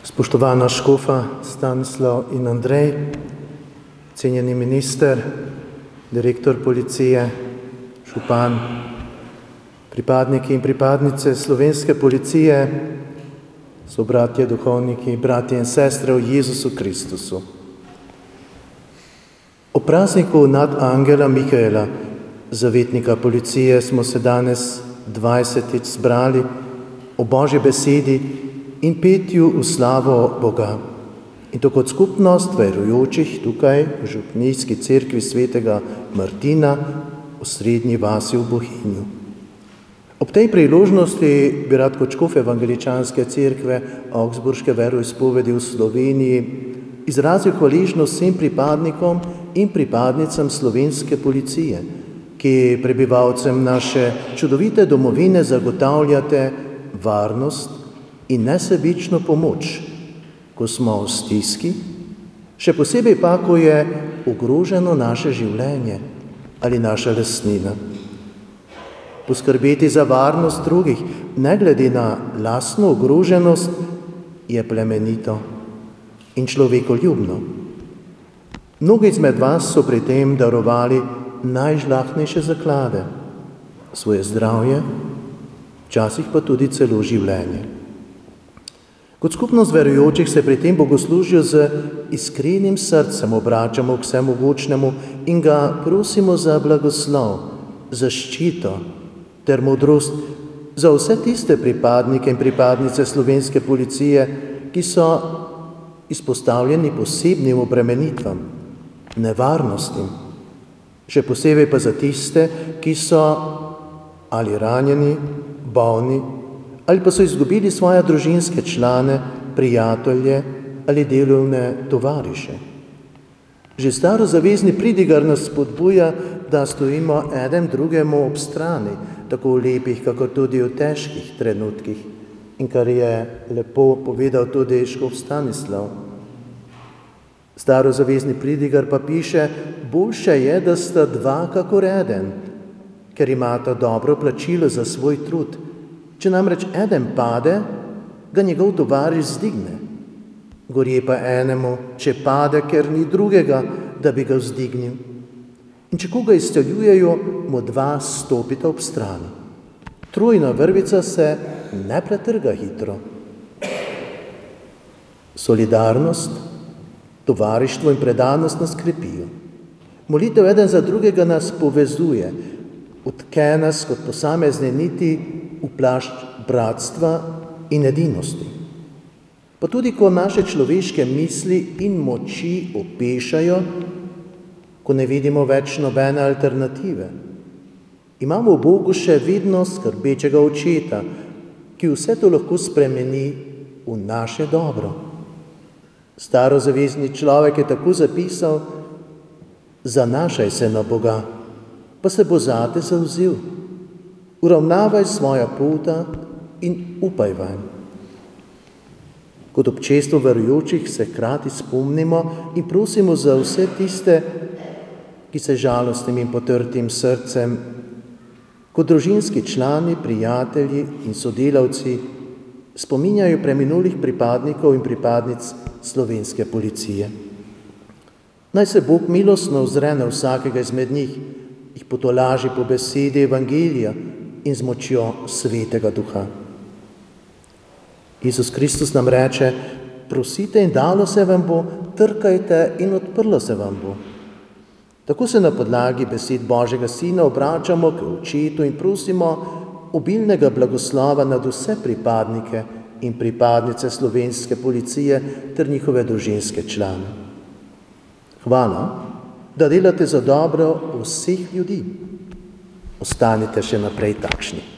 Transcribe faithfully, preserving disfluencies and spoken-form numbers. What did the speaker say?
Spoštovana škofa Stanislav in Andrej, cenjeni minister, direktor policije, župan, pripadniki in pripadnice slovenske policije, sobratje, duhovniki, bratje in sestre v Jezusu Kristusu. O prazniku nad angela Mikaela, zavetnika policije, smo se danes dvajsetič zbrali o Božji besedi in petju v slavo Boga. In to kot skupnost verujočih tukaj v Župnijski cerkvi svetega Martina v srednji vasi v Bohinju. Ob tej priložnosti bi rad kot škof evangeličanske cerkve Augsburške veroizpovedi v Sloveniji izrazil hvaležnost vsem pripadnikom in pripadnicam slovenske policije, ki prebivalcem naše čudovite domovine zagotavljate varnost in nesebično pomoč, ko smo v stiski, še posebej pa, ko je ogroženo naše življenje ali naša lastnina. Poskrbeti za varnost drugih, ne glede na lastno ogroženost, je plemenito in človekoljubno. Mnogi izmed vas so pri tem darovali najžlahtnejše zaklade, svoje zdravje, včasih pa tudi celo življenje. Kot skupnost verujočih se pri tem bogoslužju z iskrenim srcem obračamo k vsemogočnemu in ga prosimo za blagoslov, zaščito ter modrost za vse tiste pripadnike in pripadnice slovenske policije, ki so izpostavljeni posebnim obremenitvam, nevarnostim, še posebej pa za tiste, ki so ali ranjeni, bolni, ali pa so izgubili svoje družinske člane, prijatelje ali delovne tovariše. Že starozavezni pridigar nas spodbuja, da stojimo eden drugemu ob strani, tako v lepih, kakor tudi v težkih trenutkih, in kar je lepo povedal tudi škof Stanislav. Starozavezni pridigar pa piše: boljše je, da sta dva kakor eden, ker imata dobro plačilo za svoj trud. Če namreč eden pade, ga njegov tovariš zdigne. Gorje pa enemu, če pade, ker ni drugega, da bi ga vzdignil. In če koga izstreljujejo, mu dva stopita ob strani. Trojna vrvica se ne pretrga hitro. Solidarnost, tovarištvo in predanost nas krepijo. Molitev eden za drugega nas povezuje, utke nas kot posamezne niti v plašč bratstva in edinosti. Pa tudi, ko naše človeške misli in moči opešajo, ko ne vidimo več nobene alternative, imamo v Bogu še vedno skrbečega očeta, ki vse to lahko spremeni v naše dobro. Starozavezni človek je tako zapisal: zanašaj se na Boga, pa se bo zate zavzel. Uravnavaj svoja puta in upaj vanj. Kot občestvo verujočih se hkrati spomnimo in prosimo za vse tiste, ki se žalostnim in potrtim srcem, kot družinski člani, prijatelji in sodelavci spominjajo preminulih pripadnikov in pripadnic slovenske policije. Naj se Bog milostno ozre na vsakega izmed njih, jih potolaži po besedi evangelija in z močjo svetega duha. Jezus Kristus nam reče: prosite in dalo se vam bo, trkajte in odprlo se vam bo. Tako se na podlagi besed Božjega Sina obračamo k Očetu in prosimo obilnega blagoslova nad vse pripadnike in pripadnice slovenske policije ter njihove družinske člane. Hvala, da delate za dobro vseh ljudi. Ostanite še naprej takšni.